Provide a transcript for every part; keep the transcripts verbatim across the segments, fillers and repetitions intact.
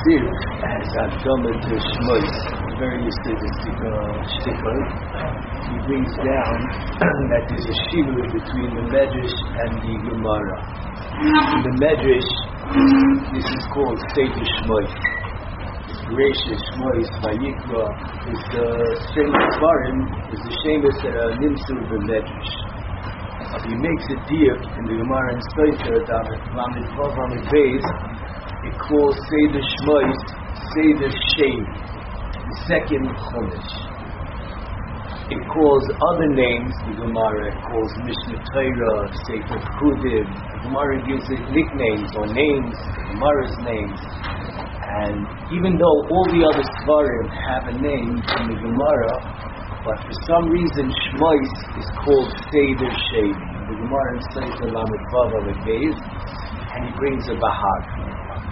Siv has Adama to Shmois, very Yisodistic shtickle. He brings down that there's a shivur between the Medrash and the Gemara. In the Medrash, this is called Seder Shmois. Gracious Shmois Vayikra is the famous Barim, is the famous Nimsu of the Medrash. He makes a diak in the Gemara and Soiter, Lamed Vav Lamed Beis. It calls Seder Shmois Seder Shem, the second Chumash. It calls other names, the Gemara. It calls Mishnah Torah, Sefer Chudim. The Gemara gives it nicknames or names, the Gemara's names. And even though all the other Svarim have a name in the Gemara, but for some reason Shmois is called Seder Shem. The Gemara says the Lamed Vav Lamed Beis, and he brings a Bahag.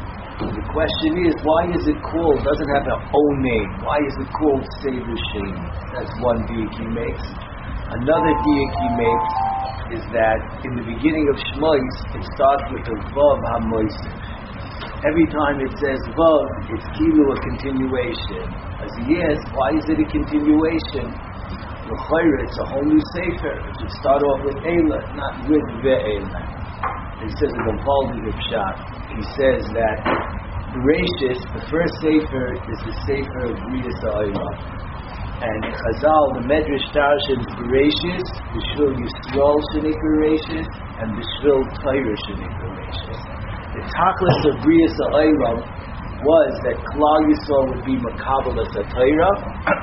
The question is, why is it called, doesn't have an own name, why is it called Seder Shem? That's one diak he makes. Another diak he makes is that in the beginning of Shmois, it starts with the Vav HaMoisef. Every time it says Vav, it's kilu a continuation. As he asks, why is it a continuation? L'chayra, it's a whole new sefer. It should start off with Eila, not with Ve'ela. He says in the Valdi of Pshat, he says that Bereshis, the first sefer, is the sefer of Brias Ha'olam. And Chazal, the Medrash Tarshins Bereshis, B'shvil Yisrael Shenik Bereshis, and B'shvil Torah Shenik Bereshis. The Tachlis of Brias Ha'olam was that Klal Yisrael would be Makabalas HaTorah.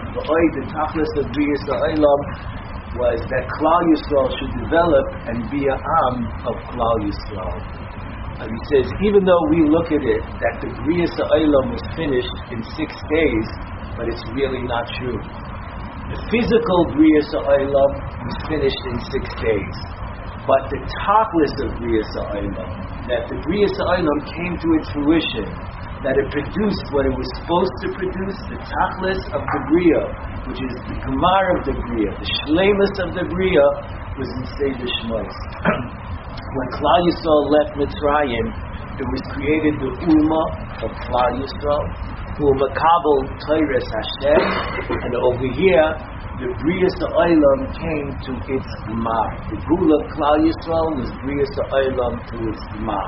The Tachlis of Brias Ha'olam was that Klal Yisrael should develop and be a Am of Klal Yisrael. And he says, even though we look at it, that the Brias Ha'olam was finished in six days, but it's really not true. The physical Brias Ha'olam was finished in six days. But the Tachlis of Brias Ha'olam, that the Brias Ha'olam came to its fruition, that it produced what it was supposed to produce, the Tachlis of the Bria, which is the Gemar of the Bria, the Shleimus of the Bria, was in Seder Shmois. When Klal Yisrael left Mitzrayim, it was created the Ummah of Klal Yisrael, who were Makabel Torahs Hashem, and over here, the Brias Ha'olam came to its Gemar. The Gula of Klal Yisrael was Brias Ha'olam to its Gemar.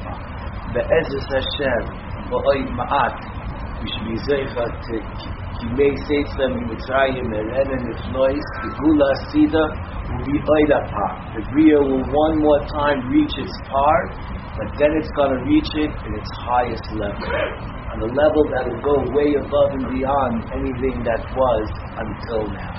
The Ezes Hashem, Ba'oid Ma'at, we should be Zeicha to Kimei Seitzem Mitzrayim Eren Niflois, the Gula Sida will be Oidapar. The Bria will one more time reach its par, but then it's going to reach it in its highest level. On a level that will go way above and beyond anything that was until now.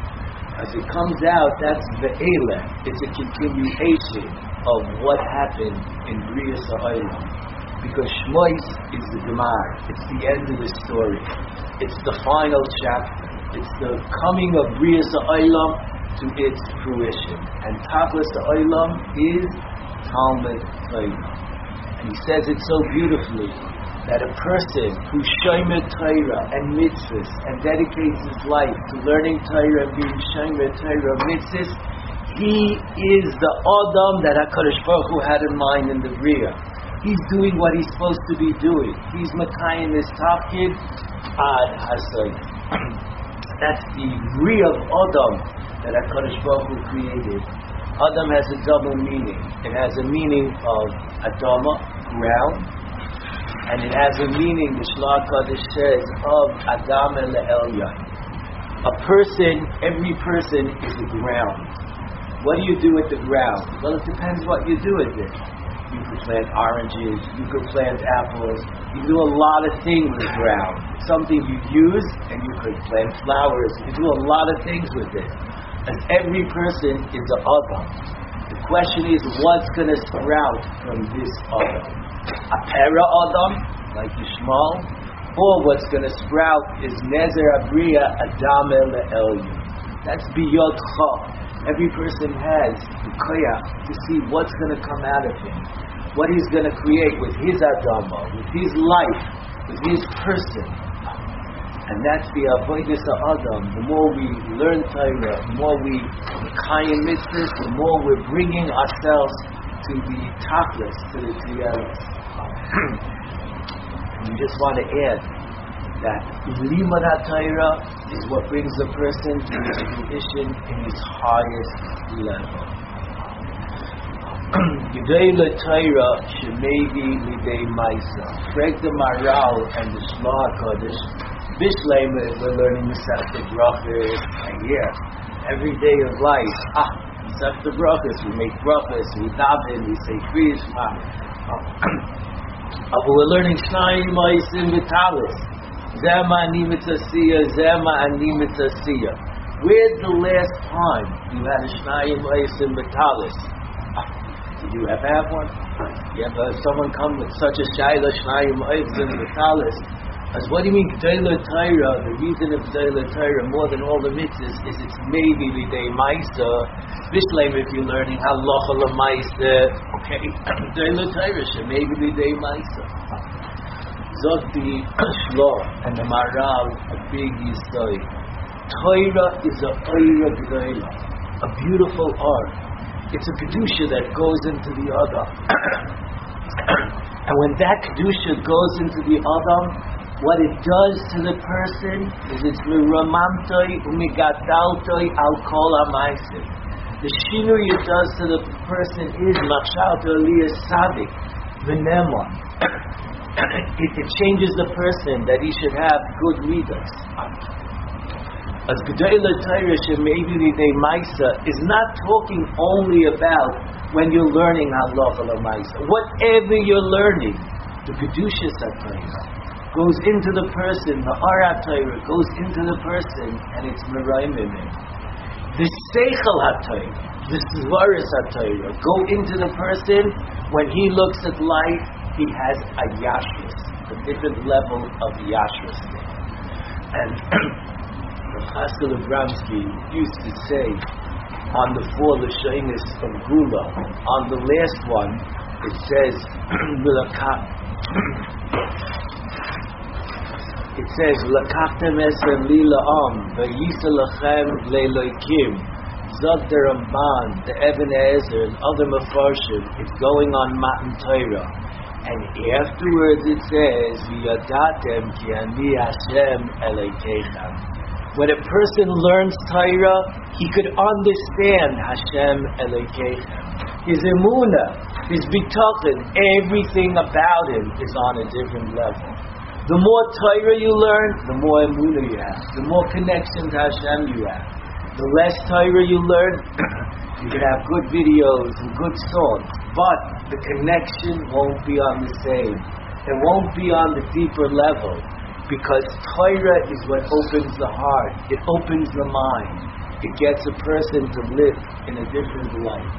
As it comes out, that's Ve'eleh. It's a continuation of what happened in Brias Ha'olam. Because Shmois is the Gemar. It's the end of the story. It's the final chapter. It's the coming of Brias Ha'olam to its fruition. And Tachlis Ha'olam is Talmud Torah. And he says it so beautifully, that a person who shomer Torah and mitzvahs and dedicates his life to learning Torah and being shomer Torah mitzvahs, he is the Adam that HaKadosh Baruch Hu had in mind in the Bria. He's doing what he's supposed to be doing. He's Makayim his Tafkid Ad Hasod. That's the Bria of Adam that HaKadosh Baruch Hu created. Adam has a double meaning. It has a meaning of Adama, ground, and it has a meaning, the Shlach Kodesh says, of Adam Elyon. A person, every person is a ground. What do you do with the ground? Well, it depends what you do with it. You could plant oranges, you could plant apples, you do a lot of things with the ground. It's something you use, and you could plant flowers, you do a lot of things with it. And every person is an Adam. The question is, what's going to sprout from this Adam? A para Adam, like Yishmael, or what's going to sprout is Nezer Abriya Adam Elyon. That's Biyot Cha. Every person has the koyach to see what's going to come out of him, what he's going to create with his Adama, with his life, with his person. And that's the avodas Adam. The more we learn Torah, the more we Mekayim mitzvahs, the more we're bringing ourselves to the Tachlis, to the Tiyaros. You just want to add that Limud HaTorah is what brings a person to his fruition in his highest level. Gedolei Torah shemevi lidei ma'isa. Frag the Maral and the Shloah HaKodesh. Bishlema, we're learning Masechta Brachos a year. Every day of life, ah, Masechta Brachos, we make brachos, we daven, we say Kriya Shema. But we're learning Shnayim Ma'asim V'Talis. Zema Ani Mitzasiyah, Zema Ani Mitzasiyah. Where's the last time you had a Shnayim Ma'asim V'Talis? Did you ever have one? You ever have someone come with such a Shaila Shnayim Ma'asim V'Talis? As what do you mean Gedolei Torah? The reason of Gedolei Torah more than all the mitzvahs is it's maybe lidei ma'isa. Bishleim, if you're learning halacha l'ma'isa, okay, Gedolei Torah she maybe lidei ma'isa. Zot the Shloah and the Maral a big yisoy. Torah is a Torah gedola, a beautiful art. It's a kedusha that goes into the Adam, and when that kedusha goes into the Adam, what it does to the person is it's miramamtoi umigadaltoi al kol ha'maisim. The shinui it does to the person is machshalto aliyah sadik v'nemon. It it changes the person that he should have good midas. As Gedolei Torah shemevi lidei ma'isa is not talking only about when you're learning halacha l'ma'isa. Whatever you're learning, the kedusha Torah goes into the person, the Arat Torah goes into the person, and it's Merayim. The Seichel HaTorah, the Svaris HaTorah, go into the person. When he looks at life, he has a Yashrus, a different level of Yashrus. And Pascal Abramsky used to say on the four Lashonos of Gula, on the last one, it says, It says, "Lakachtem esem li la'am, v'yisa lachem le'loikim." Zog the Ramban, the Eben Ezer, and other Mefarshim, it's going on Matan Torah, and afterwards it says, "V'yadatem ki ani Hashem Elokeichem." When a person learns Torah, he could understand Hashem Elokeichem. His emunah, his bitachon, everything about him is on a different level. The more Torah you learn, the more emunah you have. The more connection to Hashem you have. The less Torah you learn, you can have good videos and good songs, but the connection won't be on the same. It won't be on the deeper level, because Torah is what opens the heart. It opens the mind. It gets a person to live in a different life.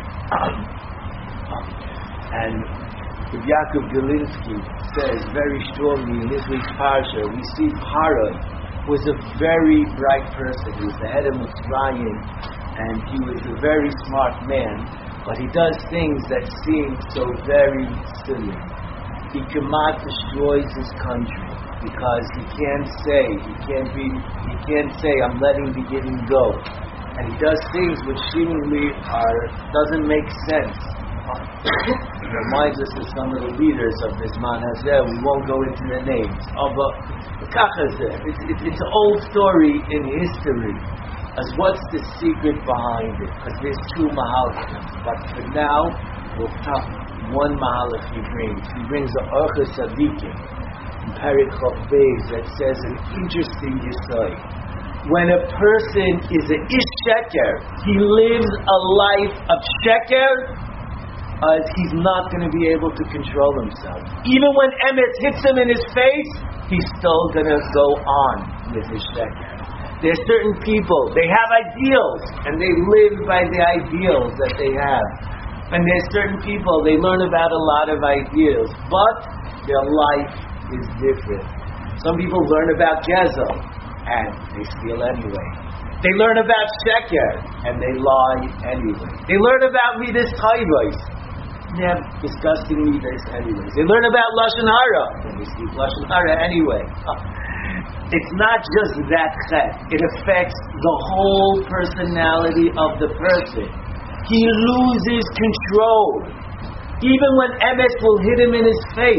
And Rabbi Yaakov Galinsky says very strongly in this week's parsha, we see Paroi was a very bright person. He was the head of Mitzrayim, and he was a very smart man, but he does things that seem so very silly. He Kamat destroys his country because he can't say, he can't be, he can't say, I'm letting the giving go. And he does things which seemingly are, doesn't make sense. It reminds us of some of the leaders of this man Hazeh. We won't go into their names. Oh, but it's, it's, it's an old story in history as what's the secret behind it. Because there's two mahalakim. But for now, we'll talk one mahalach he brings. He brings the Orchos Tzadikim in Perek Chof Beis that says an interesting yesod. When a person is a ish sheker, he lives a life of sheker, Uh, he's not going to be able to control himself. Even when emet hits him in his face, he's still going to go on with his sheker. There's certain people, they have ideals, and they live by the ideals that they have. And there's certain people, they learn about a lot of ideals, but their life is different. Some people learn about gezel, and they steal anyway. They learn about sheker, and they lie anyway. They learn about midas chayvos. They have disgusting midas anyways. They learn about lashon hara, and they speak lashon hara anyway. It's not just that chet. It affects the whole personality of the person. He loses control. Even when emes will hit him in his face,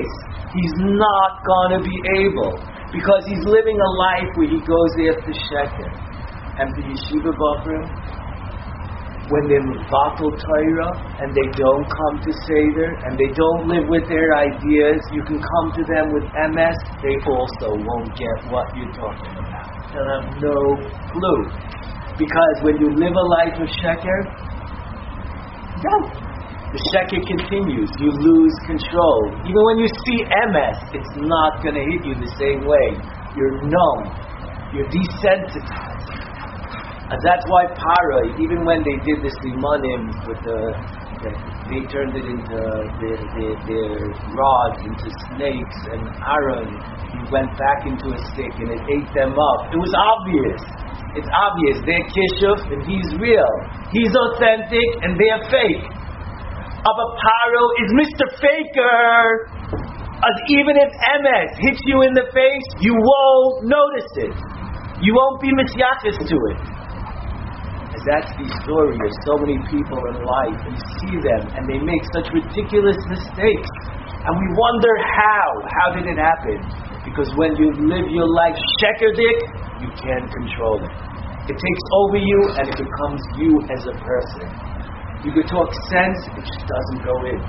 He's not going to be able, because he's living a life where he goes after sheker. And the yeshiva bachrim, when they mevatel Torah and they don't come to Seder and they don't live with their ideas, you can come to them with M S, they also won't get what you're talking about. They'll have no clue. Because when you live a life of sheker, no, the sheker continues. You lose control. Even when you see M S, it's not going to hit you the same way. You're numb. You're desensitized. And that's why Paro, even when they did this limanim with the, the they turned it into their, their, their rods into snakes, and Aaron, he went back into a stick and it ate them up. It was obvious. It's obvious. They're kishuf and he's real. He's authentic and they're fake. Abba Paro is Mister Faker. As even if M S hits you in the face, you won't notice it. You won't be misyaches to it. That's the story of so many people in life. You see them and they make such ridiculous mistakes. And we wonder how. How did it happen? Because when you live your life shekerdik, you can't control it. It takes over you and it becomes you as a person. You could talk sense, it just doesn't go in.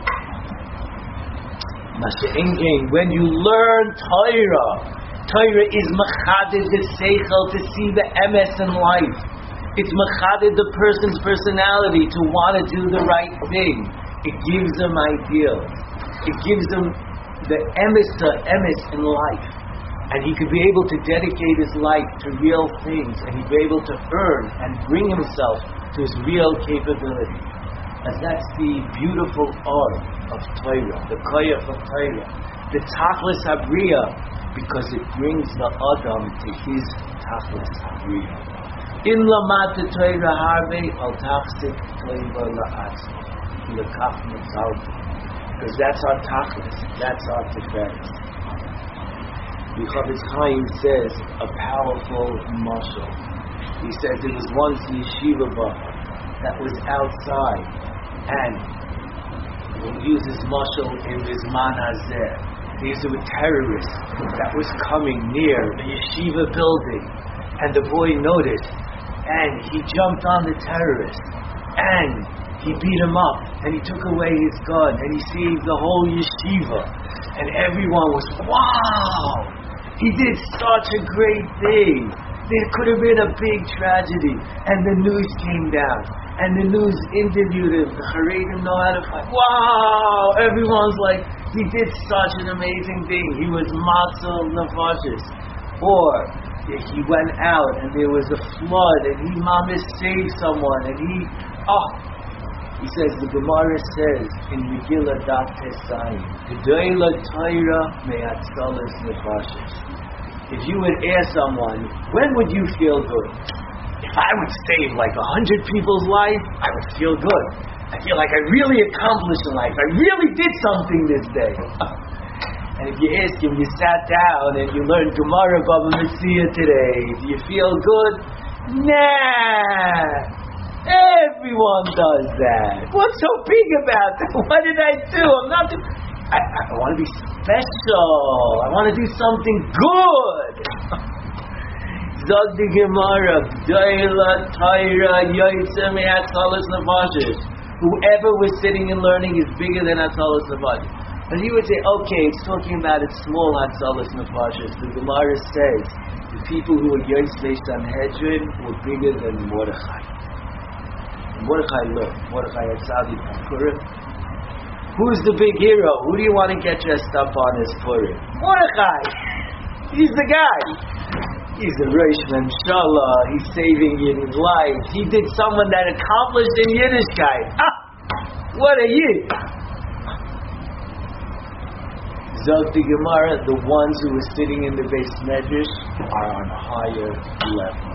When you learn Torah, Torah is machaded the seichel to see the M S in life. It's machaded the person's personality to want to do the right thing. It gives them ideals. It gives them the emes to emes in life. And he could be able to dedicate his life to real things, and he'd be able to earn and bring himself to his real capability. And that's the beautiful art of Torah, the koyach of Torah, the tachlis habriya, because it brings the adam to his tachlis habriya. In lamat Torah harbe al tachsik Torah la'atzma lekach mitzalti, because that's our tachlis, that's our tiferet. The Chofetz Chaim says a powerful mashal. He says there was once a yeshiva bachar that was outside, and we'll use his mashal in his man hazeh. These were terrorists that was coming near the yeshiva building, and the boy noticed. And he jumped on the terrorist, and he beat him up, and he took away his gun, and he saved the whole yeshiva, and everyone was, wow, he did such a great thing. There could have been a big tragedy, and the news came down, and the news interviewed him. The Haredim know how to fight. Wow, everyone's like, he did such an amazing thing. He was matzal nefashis. Or he went out and there was a flood and he mamish saved someone and he oh he says, the Gemara says in Megillah Daf Tesayim, Gedola Torah me'atzalas nefashis. If you would ask someone, when would you feel good? If I would save like a hundred people's life, I would feel good. I feel like I really accomplished in life. I really did something this day. And if you ask him, you sat down and you learned Gemara Baba Metzia today, do you feel good? Nah! Everyone does that. What's so big about that? What did I do? I'm not... Do- I, I, I want to be special. I want to do something good. Zog the Gemara, G'dayla Torah Yoytze Me'atzalas Nefashis. Whoever was sitting and learning is bigger than Atzalas Nefashis. And he would say, okay, it's talking about its small Hatzalas Nefashis. The Gemara says the people who were Yosef Sanhedrin were bigger than Mordechai. Mordechai, look, Mordechai had Tzaddik on Purim. Who's the big hero? Who do you want to get dressed up on as Purim? Mordechai! He's the guy. He's the Rosh Menshallah. He's saving Yid's life. He did someone that accomplished in Yiddishkeit. Ah! What a Yid! Zog the Gemara, the ones who were sitting in the Beis Medrash are on a higher level.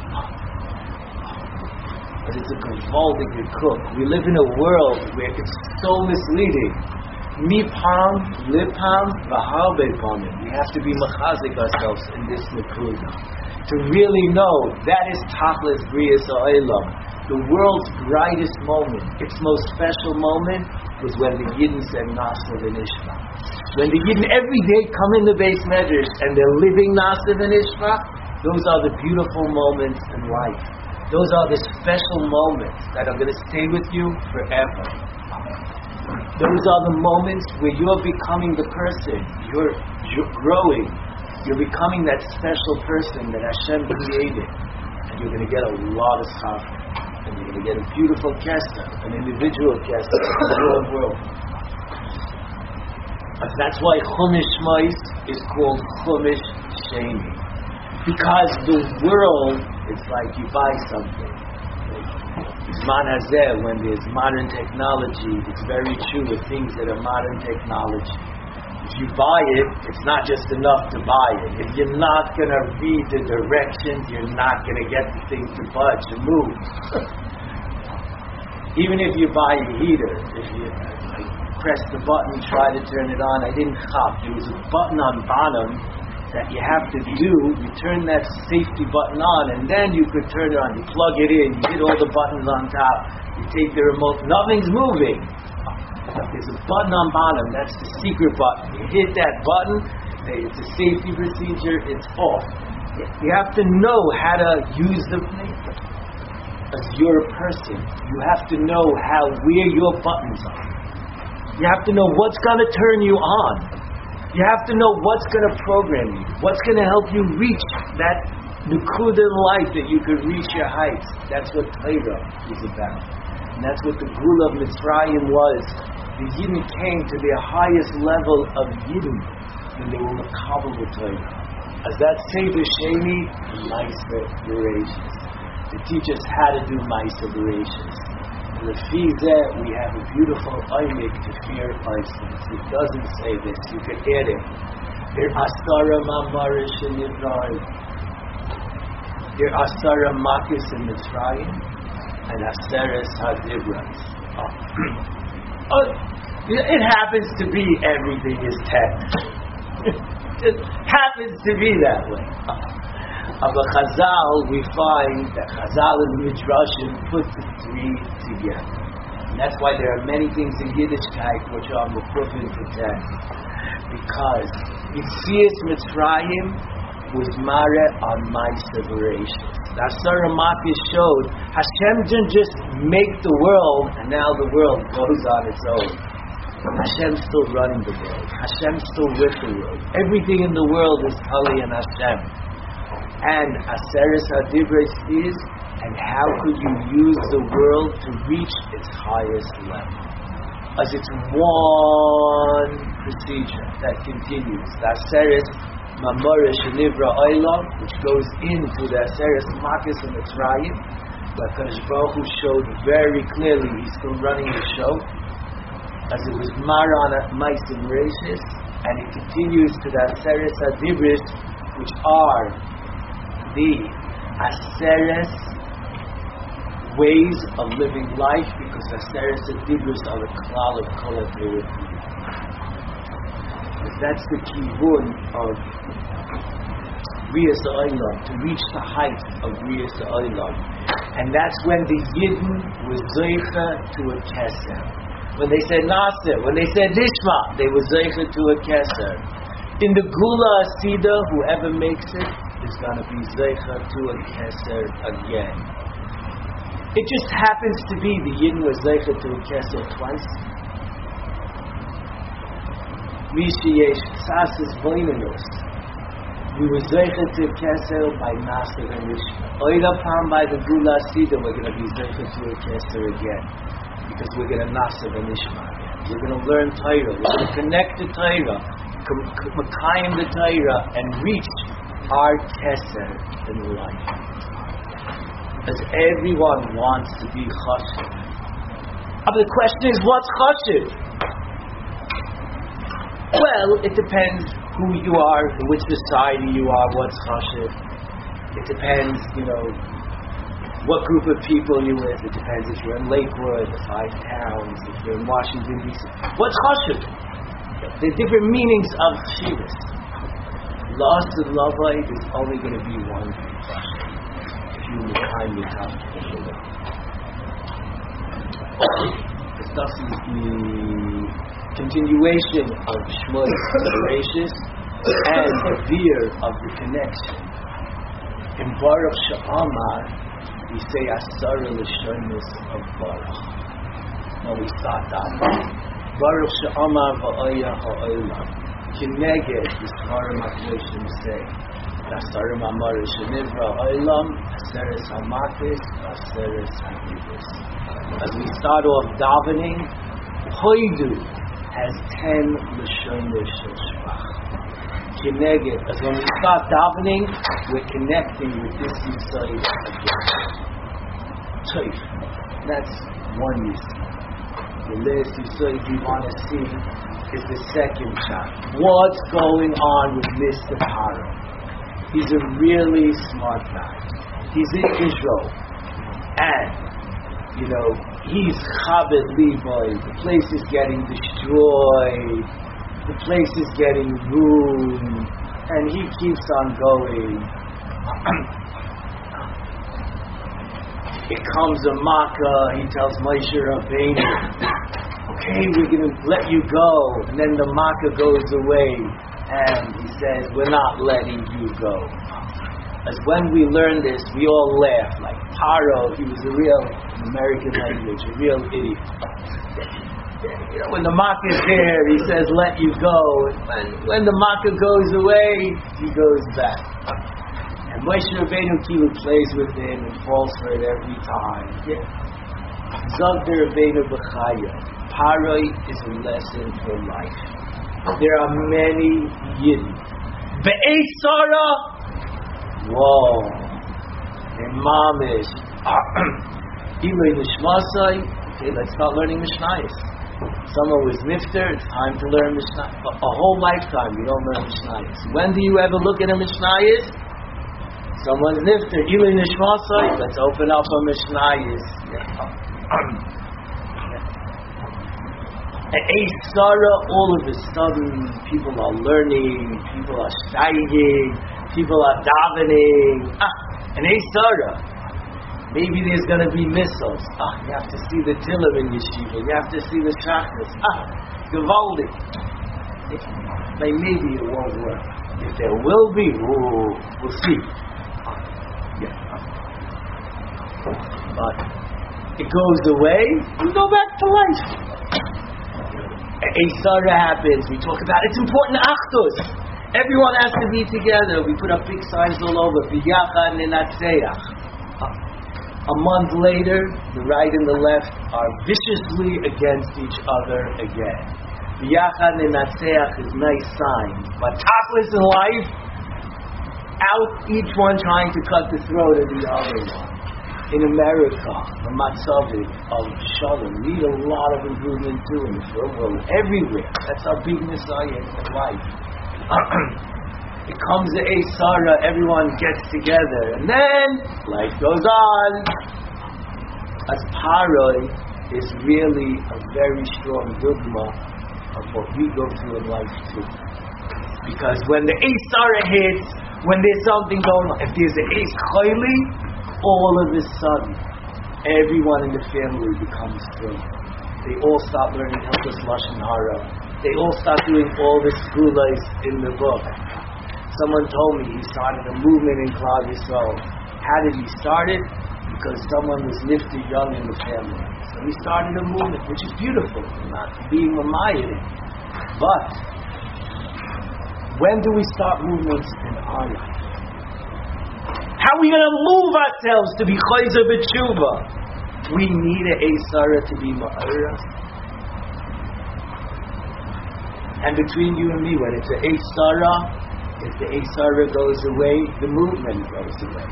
But it's a gewaldige cook. We live in a world where it's so misleading. Mipam, lipam, v'harbe pamim. We have to be machazik ourselves in this nekuda to really know that is tachlis briyas ha'olam. The world's brightest moment, its most special moment, was when the Yidden said Nasa v'nishma. When the Yidden every day come in the Beis Medrash and they're living Nasa v'Nishma, those are the beautiful moments in life. Those are the special moments that are going to stay with you forever. Those are the moments where you're becoming the person, you're, you're growing, you're becoming that special person that Hashem created, and you're going to get a lot of schar, and you're going to get a beautiful kester, an individual kester in the real world. And that's why Chumash Shmos is called Chumash Sheni, because the world, it's like you buy something. Zman Hazeh, when there's modern technology, it's very true with things that are modern technology. If you buy it, it's not just enough to buy it. If you're not going to read the directions, you're not going to get the thing to budge and move. Even if you buy a heater, if you like, press the button, try to turn it on, I didn't cop. There was a button on bottom that you have to do. You turn that safety button on, and then you could turn it on. You plug it in, you hit all the buttons on top, you take the remote, nothing's moving. There's a button on bottom, that's the secret button. You hit that button, it's a safety procedure, it's off. You have to know how to use the thing. As you're a person, you have to know how, where your buttons are. You have to know what's going to turn you on. You have to know what's going to program you, what's going to help you reach that nukuda in life that you could reach your heights. That's what Torah is about. And that's what the Gula of Mitzrayim was. The Yidden came to their highest level of Yidden when they were Makabel with Torah. As that Seder Sheni, Ma'aser Bereshis. To teach us how to do Ma'aser Bereshis. Lefizeh, we have a beautiful oimik to fear license. It doesn't say this. You could add it. There asara mamarish in Yisrael. There asara makis in Mitzrayim, and aseres hadibras. Oh, it happens to be everything is ten. It happens to be that way. Of a Chazal, we find that Chazal and Midrashim put the three together. And that's why there are many things in Yiddishkeit which are Mekufin for ten. Because Yitzias Mitzrayim was Mare on Ma'aser Bereshis. The Asara Makis showed Hashem didn't just make the world and now the world goes on its own. Hashem's still running the world. Hashem's still with the world. Everything in the world is Tali and Hashem. And Aseres HaDibros is, and how could you use the world to reach its highest level? As it's one procedure that continues. The Aseres Mamorish Nivra Olam, which goes into the Aseres Makis and Mitzrayim, but Kadosh Baruch Hu showed very clearly he's still running the show, as it was Maran Ma'aser Bereshis, and it continues to the Aseres HaDibros, which are the Aseres ways of living life, because Aseres HaDibros are the klal of Kol HaTorah. That's the kivun of Riyas Ha'olam, to reach the height of Riyas Ha'olam. And that's when the Yidden was Zeicha to a Keser. When they said Nasir, when they said Nishma, they were Zeicha to a Keser. In the Gula Asida, whoever makes it is going to be Zeicha to a Keser again. It just happens to be the Yidden was Zeicha to a Keser twice. Mishiyesh Sasas Boinanus. We were Zeicha to a Keser by Nasir and Rishma. Oidapam by the Gula Asida, we're going to be Zeicha to a Keser again. Because we're going to Nasir and Rishma again. We're going to learn Torah. We're going to connect to Torah, Makayim the Torah, and reach our Keser in life. As everyone wants to be Chashiv. But the question is, what's Chashiv? Well, it depends who you are, which society you are, what's Chashiv. It depends, you know, what group of people you're with. It depends if you're in Lakewood, the Five Towns, if you're in Washington, D C What's Chashiv? There are different meanings of Chashivas. Lost of Lavai, there's only going to be one thing Chashiv. If you will find your top This doesn't continuation of Shmuel's Bereshis and the veer of the connection. In Baruch She'amar, we say Asara L'Shonos of Baruch. When we start that, Baruch She'amar V'Oya Ha'olam, Kineged Yismarim HaKadoshim say, Asara Ma'amar Shenivra Ha'olam, Aseres HaMatis, Aseres HaMidus. As we start off davening, Hoidu has ten L'Shonos Shel Shvach. Kineged, as when we start davening, we're connecting with this Yisrael again. Toif, that's one Yisrael. The last Yisrael we want to see is the second shot. What's going on with Mister Paro? He's a really smart guy. He's in Israel, and you know he's Chabed Levi. The place is getting destroyed. The place is getting ruined, and he keeps on going. It comes a Makkah, he tells Moshe Rabbeinu, okay, we're going to let you go. And then the Makkah goes away, and he says, we're not letting you go. As when we learn this, we all laugh. Like Paro, he was a real, American language, a real idiot. You know, when the Makkah is there, he says, let you go. When, when the Makkah goes away, he goes back. And Moshe Rabbeinu Kilu plays with him and falls for it every time. Zogder Rabbeinu B'chaya. Paroi is a lesson for life. There are many Yidden. Be'ez Sarah, whoa. And Mamish. Ilay Nishmasai. Okay, let's start learning Mishnayos. Someone was nifter, it's time to learn Mishnayos. A, a whole lifetime you don't learn Mishnayos. When do you ever look at a Mishnayos? Someone's nifter, Ilay Nishmasai, let's open up a Mishnayos. At Eis Sarah, all of a sudden, people are learning, people are steiging, people are davening. Ah, an Eis Sarah. Maybe there's going to be missiles. Ah, you have to see the Tillim in Yeshiva. You have to see the Shachas. Ah, Gewaldig. Like maybe it won't work. If there will be, ooh, we'll see. Yeah. But it goes away, we go back to life. A Sarah happens, we talk about it's important Achdus. Everyone has to be together. We put up big signs all over. B'yachad nenatzeiach. A month later, the right and the left are viciously against each other again. B'yachad nenatzeiach is nice signs, but tachlis in life, out each one trying to cut the throat of the other one. In America, the Matzavik of Shalom need a lot of improvement too in the third world, everywhere. That's our big messiah in life. It comes to Eis Sarah, everyone gets together, and then life goes on. As Paroi is really a very strong dogma of what we go through in life too. Because when the Eis Sarah hits, when there's something going on, if there's an Eis Chayli, all of a sudden, everyone in the family becomes free. They all start learning Hilchos Lashon Hara. They all start doing all the schools in the book. Someone told me he started a movement in Klal Yisrael. How did he start it? Because someone was nifty young in the family. So he started a movement, which is beautiful, not being mamayed. But when do we start movements in our life? How are we going to move ourselves to be Chayzer B'tshuva? We need an Eis Sarah to be Ma'ara. And between you and me, when it's an Eis Sarah, if the Eis Sarah goes away, the movement goes away.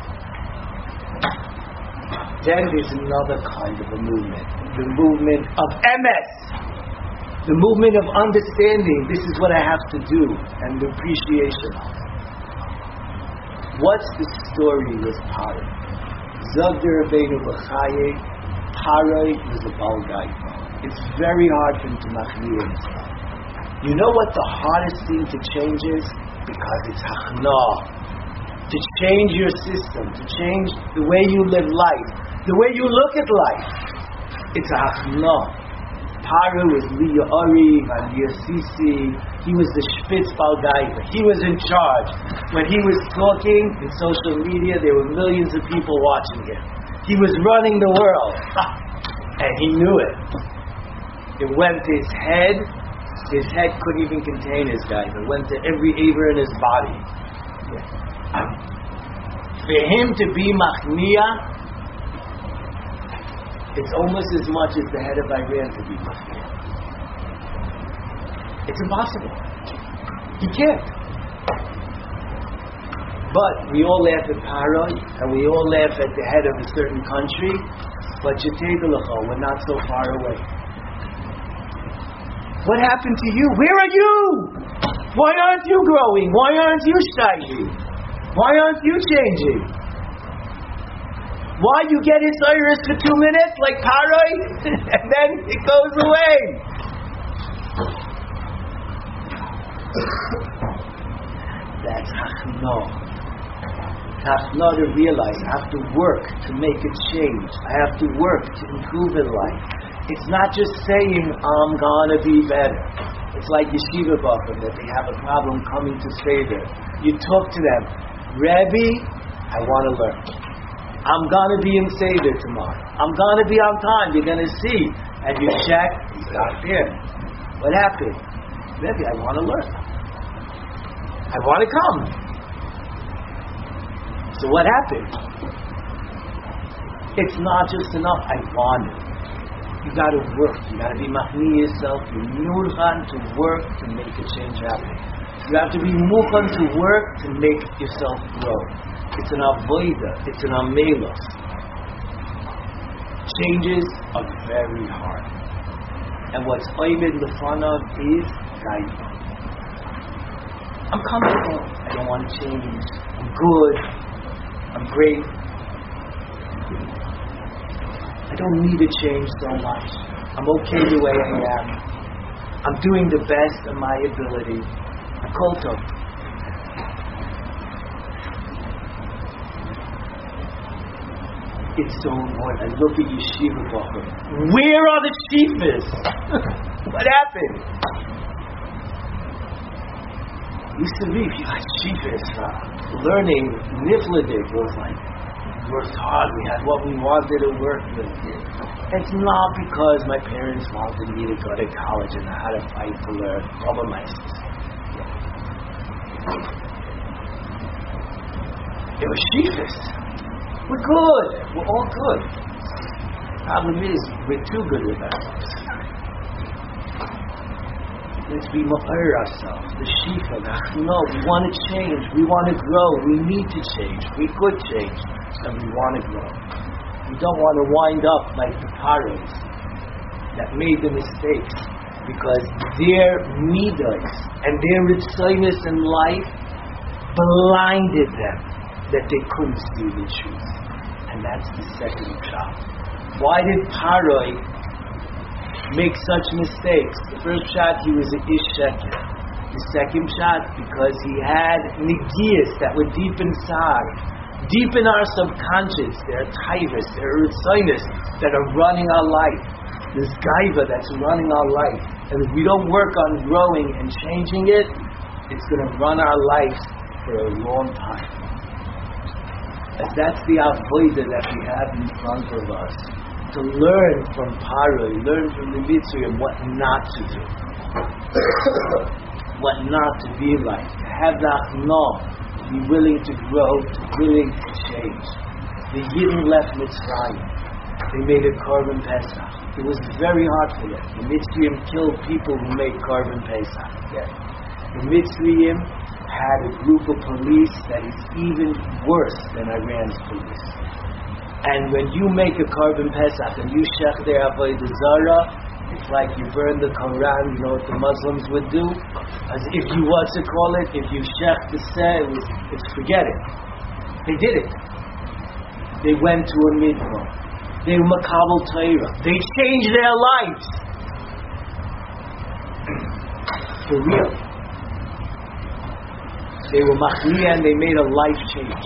Then there's another kind of a movement. The movement of M S. The movement of understanding. This is what I have to do. And the appreciation of it. What's the story with Paroi? Zogder Rabbeinu B'chaye, Paroi was a Baal Gaiva. It's very hard for him to machmir himself. You know what the hardest thing to change is? Because it's hachnah. To change your system, to change the way you live life, the way you look at life. It's a hachnah. Paro was Leah Ari, Leah Sisi. He was the Spitz Balgaiva. He was in charge. When he was talking in social media, there were millions of people watching him. He was running the world. And he knew it. It went to his head. His head couldn't even contain his guys. It went to every aver in his body. For him to be Machnia, it's almost as much as the head of Iran to be Machnia. It's impossible. He can't. But we all laugh at Paro, and we all laugh at the head of a certain country, but Yetedelecha, we're not so far away. What happened to you? Where are you? Why aren't you growing? Why aren't you shining? Why aren't you changing? Why you get his iris for two minutes like Paroi and then it goes away? That's Hachno. Hachno to realize I have to work to make a change. I have to work to improve in life. It's not just saying I'm gonna be better. It's like yeshiva bachim that they have a problem coming to Seder. You talk to them, Rebbe, I want to learn. I'm gonna be in Seder tomorrow. I'm gonna be on time. You're gonna see, and you check. He's not there. What happened? Rebbe, I want to learn. I want to come. So what happened? It's not just enough. I want it. You got to work. You got to be machni yourself. You're murchan to work to make a change happen. You have to be murchan to work to make yourself grow. It's an avoida. It's an amelos. Changes are very hard. And what's oimed lefanav is gaiva. I'm comfortable. I don't want to change. I'm good. I'm great. I don't need to change so much. I'm okay the way I am. I'm doing the best of my ability. Kolto. It's so important. I look at yeshiva bachim. Where are the shifas? What happened? Used to be, if you had shifas, uh, learning nifladik was like, worked hard, we had what we wanted to work with. It's not because my parents wanted me to go to college and I had to fight to learn. Problemizes. It was shifas. We're good. We're all good. Problem is, we're too good with ourselves. Let's be ma'ir ourselves. The shifa, no, we want to change. We want to grow. We need to change. We could change. And we want to grow. We don't want to wind up like the Paros that made the mistakes because their midas and their ritzoyness in life blinded them that they couldn't see the truth. And that's the second shot. Why did Paroi make such mistakes? The first shot, he was an ish sheker. The second shot, because he had nigiyas that were deep inside. Deep in our subconscious, there are taivas, there are ritzoyness that are running our life. This gaiva that's running our life. And if we don't work on growing and changing it, it's going to run our lives for a long time. And that's the avodah that we have in front of us. To learn from Paro, learn from the Mitzrayim what not to do. What not to be like. To have that no. Be willing to grow, to willing to change. The Yidden left Mitzrayim. They made a Korban Pesach. It was very hard for them. The Mitzrayim killed people who made Korban Pesach. Yes. The Mitzrayim had a group of police that is even worse than Iran's police. And when you make a Korban Pesach and you shech their avodah zarah, it's like you burn the Quran. You know what the Muslims would do? As if you want to call it, if you shech the say, it's forget it. They did it. They went to a mikvah. They were makabel Torah. They changed their lives. For real. They were machniya and they made a life change.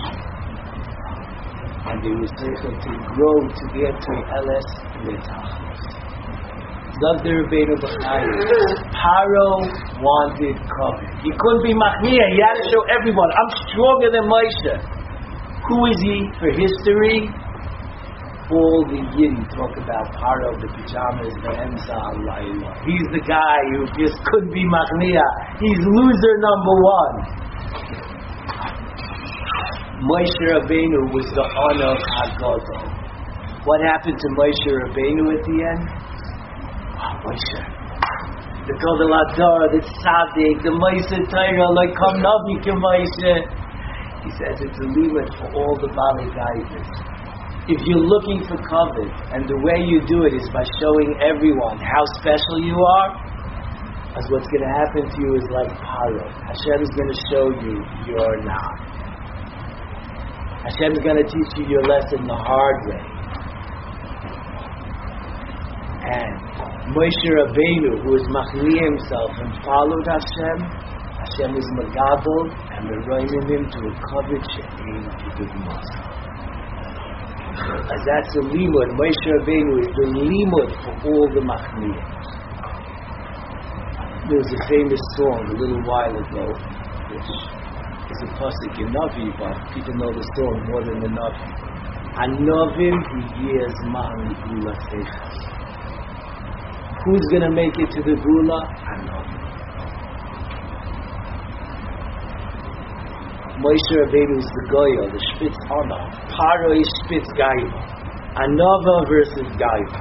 And they were able to grow to get to L S and their tachlis. Zog the Rabbeinu B'chayim. Paro wanted cover. He couldn't be machnia. He had to show everyone, I'm stronger than Moshe. Who is he for history? All the Yidden talk about Paro, the pajamas, the Emsa Alayla. He's the guy who just couldn't be machnia. He's loser number one. Moshe Rabbeinu was the honor of Haggadah. What happened to Moshe Rabbeinu at the end? Oh, Moshe. The Gadol Hador, the Tzaddik, the Moshe Torah, like come Navi to Moshe. He says it's a limit for all the Bali guys. If you're looking for covet, and the way you do it is by showing everyone how special you are, as what's going to happen to you is like Paro. Hashem is going to show you you're not. Hashem is going to teach you your lesson the hard way. And Moshe Rabbeinu, who was machni himself and followed Hashem, Hashem is Megadol and Meroimim him to a covet she'ein k'dugmas. As that's the limud. Moshe Rabbeinu is the limud for all the machniim. There was a famous song a little while ago, which is a pasuk in Navi, but people know the song more than the Navi. Anovim higiyah zman gula seichas. Who's going to make it to the gula? Anovim. Moshe Rabbeinu is the Goya, the Spitz Hana. Paro is Spitz Gaiva. Anova versus Gaiva.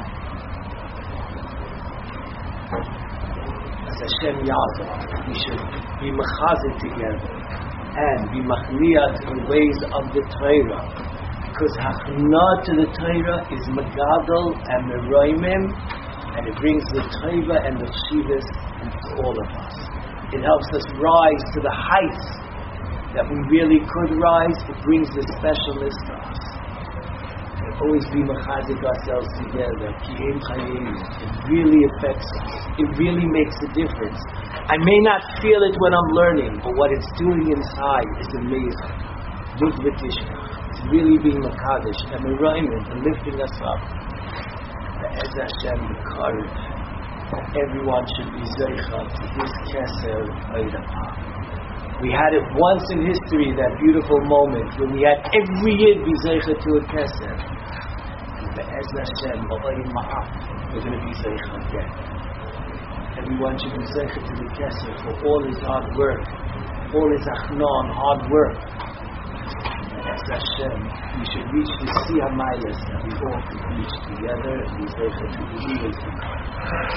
As Hashem Yada, we should be mechazed together and be machliya to the ways of the Torah. Because hachna to the Torah is Megadol and Meroimim, and it brings the Torah and the Shivas into all of us. It helps us rise to the heights that we really could rise. It brings the specialness to us. And always be mechazik ourselves together. Ki'em chayim. It really affects us. It really makes a difference. I may not feel it when I'm learning, but what it's doing inside is amazing. Big v'tishkach. It's really being mekadesh and merayim and lifting us up. Be'ez Hashem, the courage. Everyone should be zeicha to this keser oirapah. We had it once in history, that beautiful moment when we had every year be zeicha to a keser. Be'ez Hashem, b'orim ma'af, we're going to be zeicha again. Everyone should be zeicha to the keser for all his hard work, all his achnon, hard work. Be'ez Hashem, we should reach the siyah mailas that we all could reach together and be zeicha to the leaders.